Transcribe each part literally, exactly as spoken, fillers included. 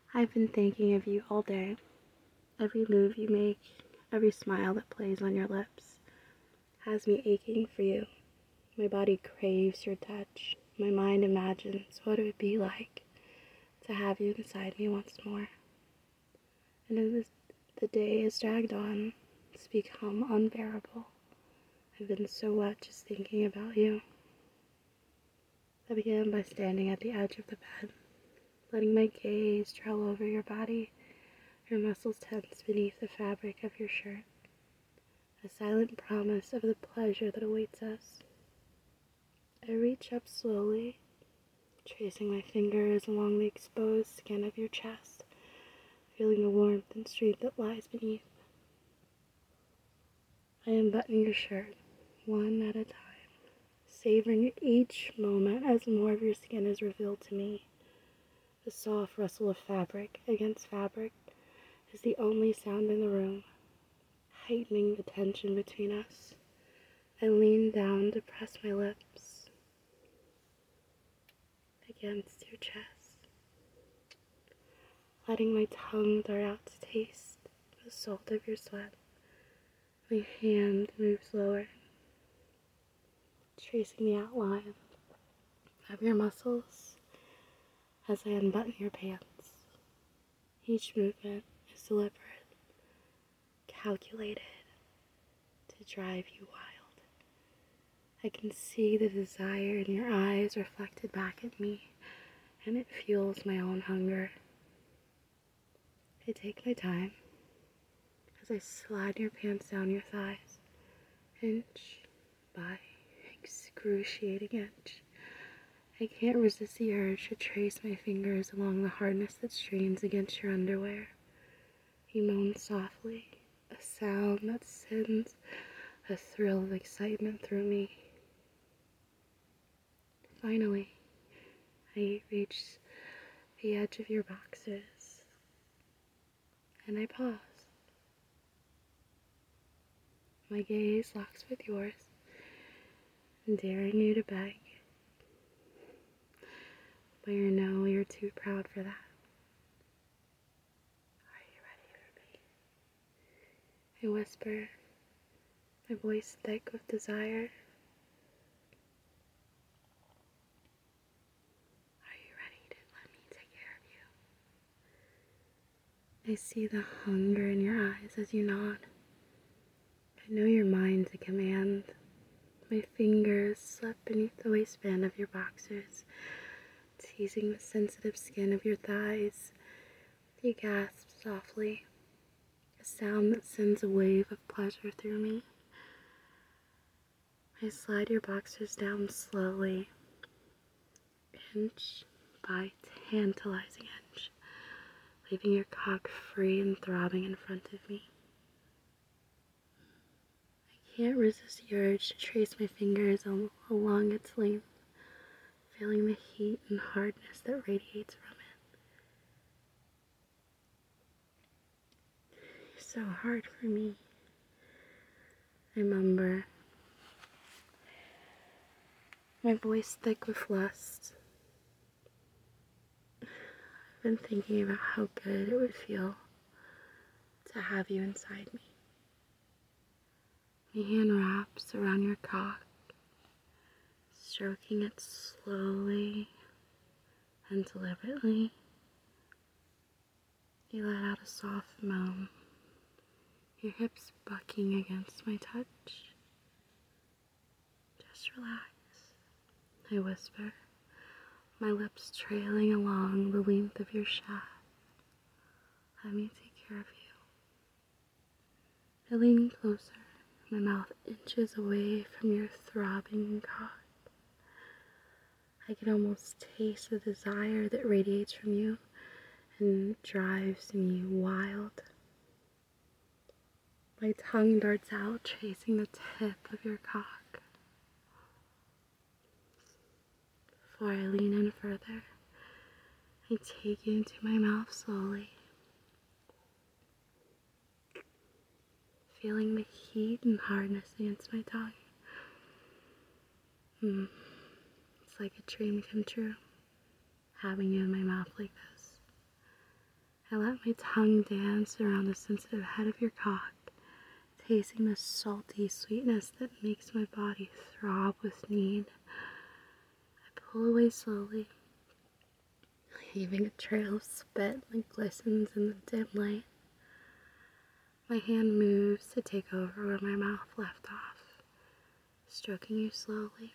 I've been thinking of you all day. Every move you make, every smile that plays on your lips, has me aching for you. My body craves your touch. My mind imagines what it would be like to have you inside me once more. And as the day has dragged on, it's become unbearable. I've been so wet just thinking about you. I began by standing at the edge of the bed, letting my gaze travel over your body, your muscles tense beneath the fabric of your shirt, a silent promise of the pleasure that awaits us. I reach up slowly, tracing my fingers along the exposed skin of your chest, feeling the warmth and strength that lies beneath. I unbutton your shirt, one at a time, savoring each moment as more of your skin is revealed to me. The soft rustle of fabric against fabric is the only sound in the room, heightening the tension between us. I lean down to press my lips against your chest, letting my tongue dart out to taste the salt of your sweat. My hand moves lower, tracing the outline of your muscles as I unbutton your pants. Each movement is deliberate, calculated to drive you wild. I can see the desire in your eyes reflected back at me, and it fuels my own hunger. I take my time as I slide your pants down your thighs, inch by excruciating inch. I can't resist the urge to trace my fingers along the hardness that strains against your underwear. You moan softly, a sound that sends a thrill of excitement through me. Finally, I reach the edge of your boxers, and I pause. My gaze locks with yours, daring you to beg. But you know you're too proud for that. Are you ready for me? I whisper, my voice thick with desire. Are you ready to let me take care of you? I see the hunger in your eyes as you nod. I know your mind's a command. My fingers slip beneath the waistband of your boxers, teasing the sensitive skin of your thighs. You gasp softly, a sound that sends a wave of pleasure through me. I slide your boxers down slowly, inch by tantalizing inch, leaving your cock free and throbbing in front of me. I can't resist the urge to trace my fingers along its length, feeling the heat and hardness that radiates from it. You're so hard for me, I mumble, my voice thick with lust. I've been thinking about how good it would feel to have you inside me. My hand wraps around your cock, stroking it slowly and deliberately. You let out a soft moan, your hips bucking against my touch. Just relax, I whisper, my lips trailing along the length of your shaft. Let me take care of you. I lean closer, my mouth inches away from your throbbing cock. I can almost taste the desire that radiates from you and drives me wild. My tongue darts out, tracing the tip of your cock. Before I lean in further, I take you into my mouth slowly, feeling the heat and hardness against my tongue. Mm, it's like a dream come true, having you in my mouth like this. I let my tongue dance around the sensitive head of your cock, tasting the salty sweetness that makes my body throb with need. I pull away slowly, leaving a trail of spit that glistens in the dim light. My hand moves to take over where my mouth left off, stroking you slowly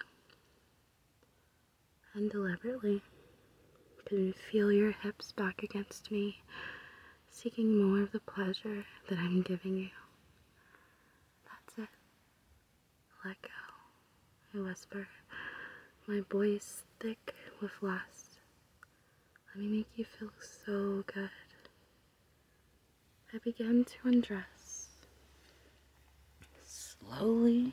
and deliberately. I can feel your hips back against me, seeking more of the pleasure that I'm giving you. That's it. Let go, I whisper, my voice thick with lust. Let me make you feel so good. I begin to undress, slowly,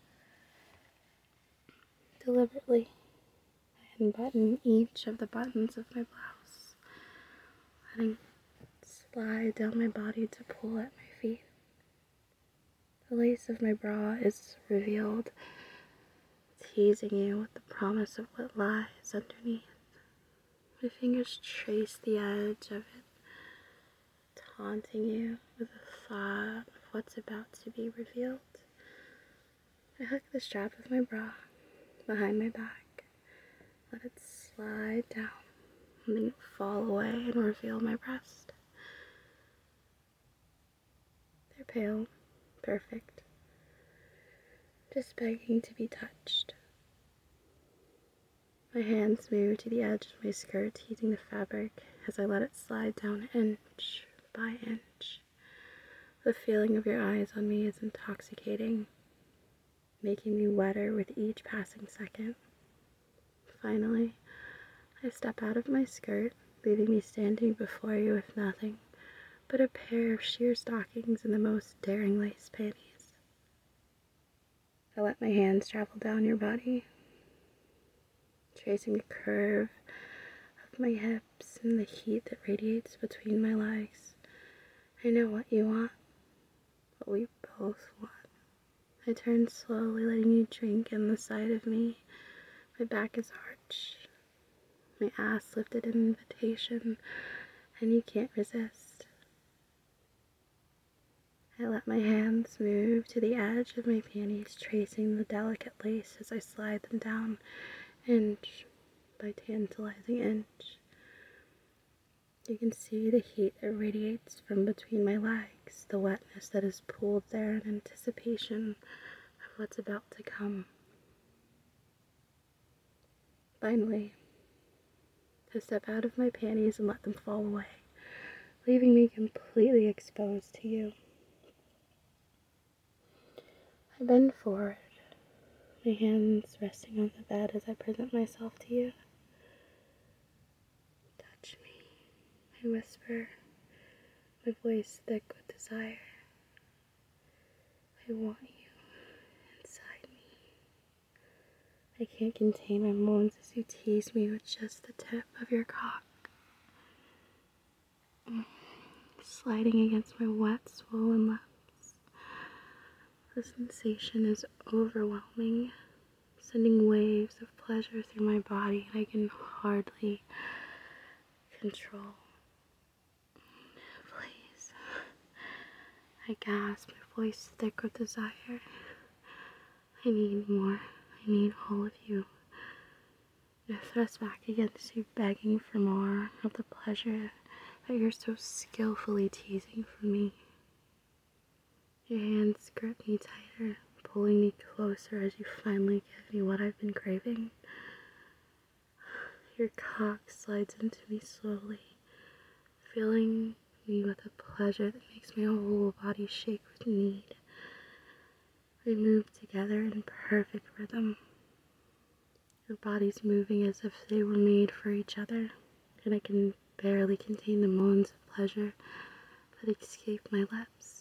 deliberately. I unbutton each of the buttons of my blouse, letting it slide down my body to pull at my feet. The lace of my bra is revealed, teasing you with the promise of what lies underneath. My fingers trace the edge of it, taunting you with the thought of what's about to be revealed. I hook the strap of my bra behind my back, let it slide down, letting it fall away and reveal my breast. They're pale, perfect, just begging to be touched. My hands move to the edge of my skirt, teasing the fabric as I let it slide down inch by inch. The feeling of your eyes on me is intoxicating, making me wetter with each passing second. Finally, I step out of my skirt, leaving me standing before you with nothing but a pair of sheer stockings and the most daring lace panties. I let my hands travel down your body, tracing the curve of my hips and the heat that radiates between my legs. I know what you want, what we both want. I turn slowly, letting you drink in the side of me. My back is arched, my ass lifted in invitation, and you can't resist. I let my hands move to the edge of my panties, tracing the delicate lace as I slide them down, inch by tantalizing inch. You can see the heat that radiates from between my legs, the wetness that is pooled there in anticipation of what's about to come. Finally, I step out of my panties and let them fall away, leaving me completely exposed to you. I bend forward, my hands resting on the bed as I present myself to you. Touch me, I whisper, my voice thick with desire. I want you inside me. I can't contain my moans as you tease me with just the tip of your cock, sliding against my wet, swollen lips. The sensation is overwhelming, sending waves of pleasure through my body I can hardly control. Please. I gasp, my voice thick with desire. I need more. I need all of you. I thrust back against you, begging for more of the pleasure that you're so skillfully teasing from me. Your hands grip me tighter, pulling me closer as you finally give me what I've been craving. Your cock slides into me slowly, filling me with a pleasure that makes my whole body shake with need. We move together in perfect rhythm, our bodies moving as if they were made for each other, and I can barely contain the moans of pleasure that escape my lips.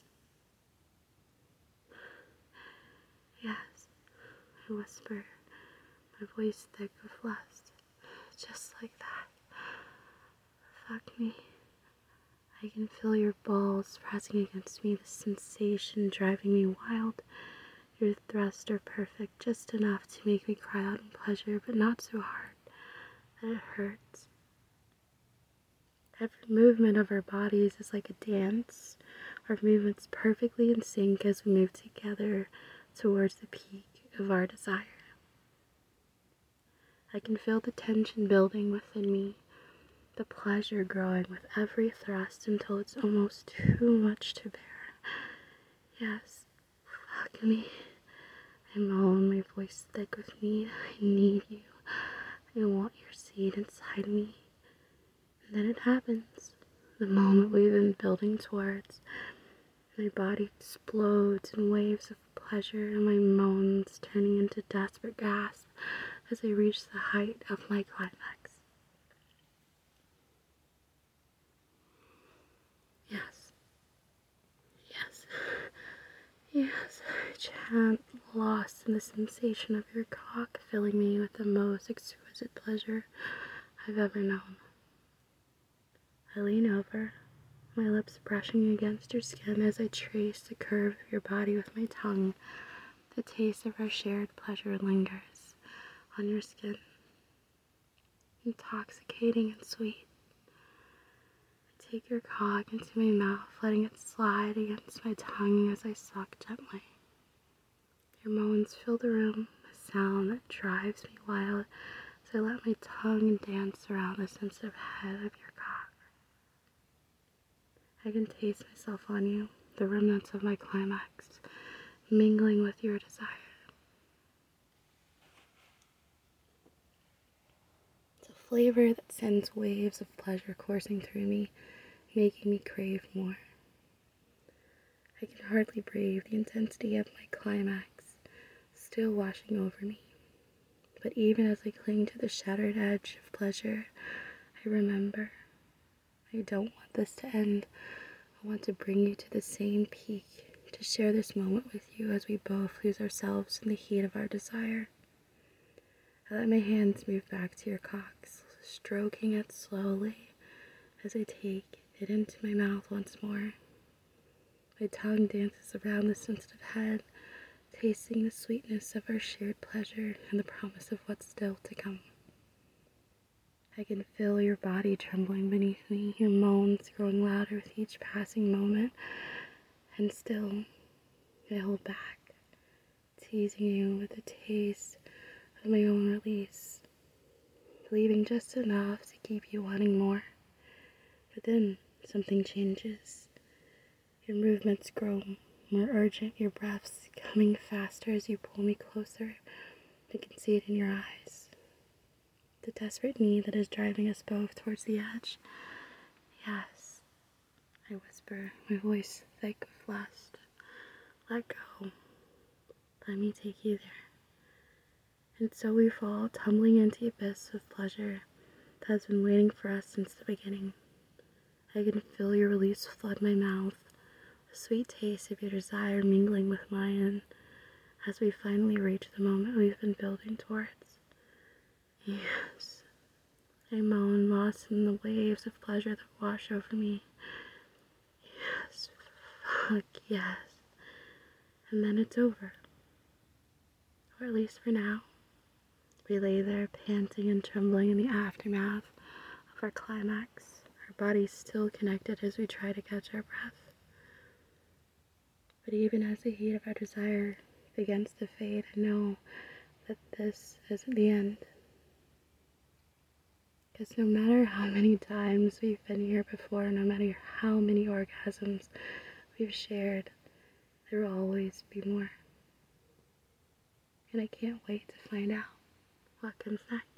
Yes, I whisper, my voice thick with lust. Just like that. Fuck me. I can feel your balls pressing against me, the sensation driving me wild. Your thrusts are perfect, just enough to make me cry out in pleasure, but not so hard that it hurts. Every movement of our bodies is like a dance. Our movements perfectly in sync as we move together towards the peak of our desire. I can feel the tension building within me, the pleasure growing with every thrust until it's almost too much to bear. Yes, fuck me. I moan, my voice thick with need. I need you. I want your seed inside me. And then it happens. The moment we've been building towards. My body explodes in waves of pleasure, and my moans turning into desperate gasps as I reach the height of my climax. Yes. Yes. Yes. I chant, lost in the sensation of your cock filling me with the most exquisite pleasure I've ever known. I lean over, my lips brushing against your skin as I trace the curve of your body with my tongue. The taste of our shared pleasure lingers on your skin, intoxicating and sweet. I take your cock into my mouth, letting it slide against my tongue as I suck gently. Your moans fill the room, a sound that drives me wild as I let my tongue dance around the sensitive head of your cock. I can taste myself on you, the remnants of my climax, mingling with your desire. It's a flavor that sends waves of pleasure coursing through me, making me crave more. I can hardly brave the intensity of my climax, still washing over me. But even as I cling to the shattered edge of pleasure, I remember, I don't want this to end. I want to bring you to the same peak, to share this moment with you as we both lose ourselves in the heat of our desire. I let my hands move back to your cock, stroking it slowly as I take it into my mouth once more. My tongue dances around the sensitive head, tasting the sweetness of our shared pleasure and the promise of what's still to come. I can feel your body trembling beneath me, your moans growing louder with each passing moment, and still I hold back, teasing you with a taste of my own release, believing just enough to keep you wanting more. But then something changes. Your movements grow more urgent, your breaths coming faster as you pull me closer. I can see it in your eyes. The desperate need that is driving us both towards the edge. Yes, I whisper, my voice thick with lust. Let go. Let me take you there. And so we fall, tumbling into the abyss of pleasure that has been waiting for us since the beginning. I can feel your release flood my mouth, the sweet taste of your desire mingling with mine as we finally reach the moment we've been building towards. Yes. I moan, lost in the waves of pleasure that wash over me. Yes, fuck yes. And then it's over. Or at least for now. We lay there panting and trembling in the aftermath of our climax, our bodies still connected as we try to catch our breath. But even as the heat of our desire begins to fade, I know that this isn't the end. Because no matter how many times we've been here before, no matter how many orgasms we've shared, there will always be more. And I can't wait to find out what comes next.